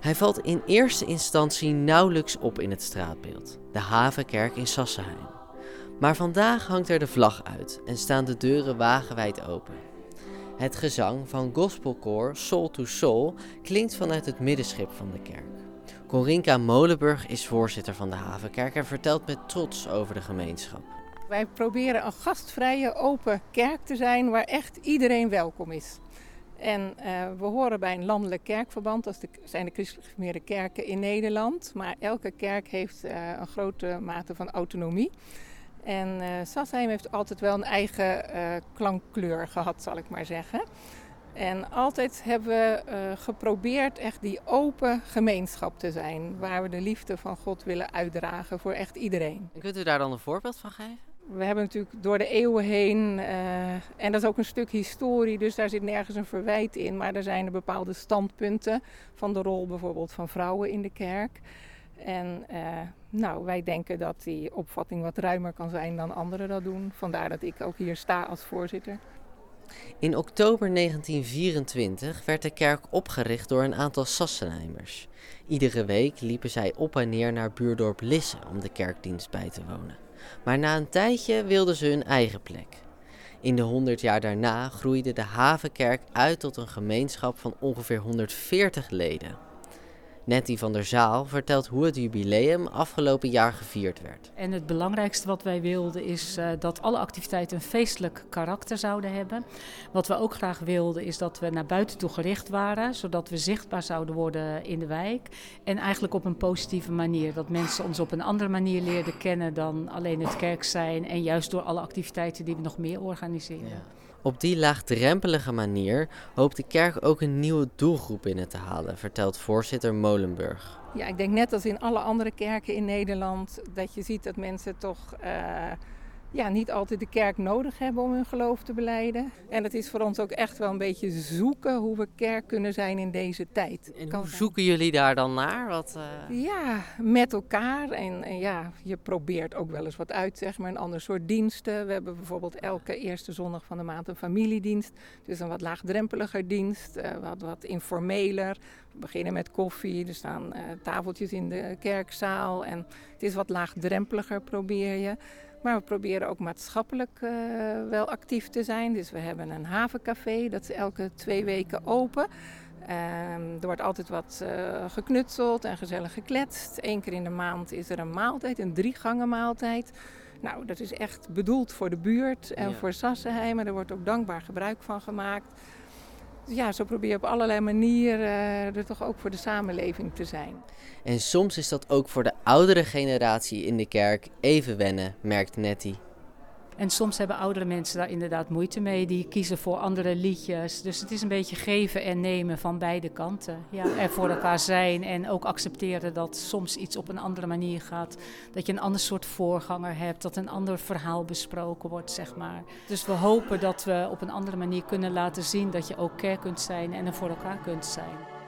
Hij valt in eerste instantie nauwelijks op in het straatbeeld, de Havenkerk in Sassenheim. Maar vandaag hangt er de vlag uit en staan de deuren wagenwijd open. Het gezang van gospelkoor Soul to Soul klinkt vanuit het middenschip van de kerk. Corinka Molenburg is voorzitter van de Havenkerk en vertelt met trots over de gemeenschap. Wij proberen een gastvrije, open kerk te zijn waar echt iedereen welkom is. En we horen bij een landelijk kerkverband, dat zijn de christelijk gereformeerde kerken in Nederland. Maar elke kerk heeft een grote mate van autonomie. En Sassenheim heeft altijd wel een eigen klankkleur gehad, zal ik maar zeggen. En altijd hebben we geprobeerd echt die open gemeenschap te zijn, waar we de liefde van God willen uitdragen voor echt iedereen. En kunt u daar dan een voorbeeld van geven? We hebben natuurlijk door de eeuwen heen, en dat is ook een stuk historie, dus daar zit nergens een verwijt in. Maar er zijn er bepaalde standpunten van de rol bijvoorbeeld van vrouwen in de kerk. En wij denken dat die opvatting wat ruimer kan zijn dan anderen dat doen. Vandaar dat ik ook hier sta als voorzitter. In oktober 1924 werd de kerk opgericht door een aantal Sassenheimers. Iedere week liepen zij op en neer naar buurdorp Lisse om de kerkdienst bij te wonen. Maar na een tijdje wilden ze hun eigen plek. In de 100 jaar daarna groeide de Havenkerk uit tot een gemeenschap van ongeveer 140 leden. Nettie van der Zaal vertelt hoe het jubileum afgelopen jaar gevierd werd. En het belangrijkste wat wij wilden is dat alle activiteiten een feestelijk karakter zouden hebben. Wat we ook graag wilden is dat we naar buiten toe gericht waren, zodat we zichtbaar zouden worden in de wijk. En eigenlijk op een positieve manier, dat mensen ons op een andere manier leerden kennen dan alleen het kerk zijn. En juist door alle activiteiten die we nog meer organiseren. Ja. Op die laagdrempelige manier hoopt de kerk ook een nieuwe doelgroep binnen te halen, vertelt voorzitter Molenburg. Ja, ik denk net als in alle andere kerken in Nederland dat je ziet dat mensen toch niet altijd de kerk nodig hebben om hun geloof te belijden. En het is voor ons ook echt wel een beetje zoeken hoe we kerk kunnen zijn in deze tijd. En hoe zoeken jullie daar dan naar? Ja, met elkaar. En je probeert ook wel eens wat uit, zeg maar, een ander soort diensten. We hebben bijvoorbeeld elke eerste zondag van de maand een familiedienst. Dus een wat laagdrempeliger dienst, wat informeler. We beginnen met koffie, er staan tafeltjes in de kerkzaal. En het is wat laagdrempeliger, probeer je. Maar we proberen ook maatschappelijk wel actief te zijn. Dus we hebben een havencafé, dat is elke 2 weken open. Er wordt altijd wat geknutseld en gezellig gekletst. 1 keer in de maand is er een maaltijd, een 3-gangen maaltijd. Nou, dat is echt bedoeld voor de buurt en voor Sassenheim. Er wordt ook dankbaar gebruik van gemaakt. Dus ja, zo probeer je op allerlei manieren er toch ook voor de samenleving te zijn. En soms is dat ook voor de oudere generatie in de kerk even wennen, merkt Nettie. En soms hebben oudere mensen daar inderdaad moeite mee. Die kiezen voor andere liedjes. Dus het is een beetje geven en nemen van beide kanten. Ja, er voor elkaar zijn en ook accepteren dat soms iets op een andere manier gaat. Dat je een ander soort voorganger hebt. Dat een ander verhaal besproken wordt, zeg maar. Dus we hopen dat we op een andere manier kunnen laten zien dat je ook kerk kunt zijn en er voor elkaar kunt zijn.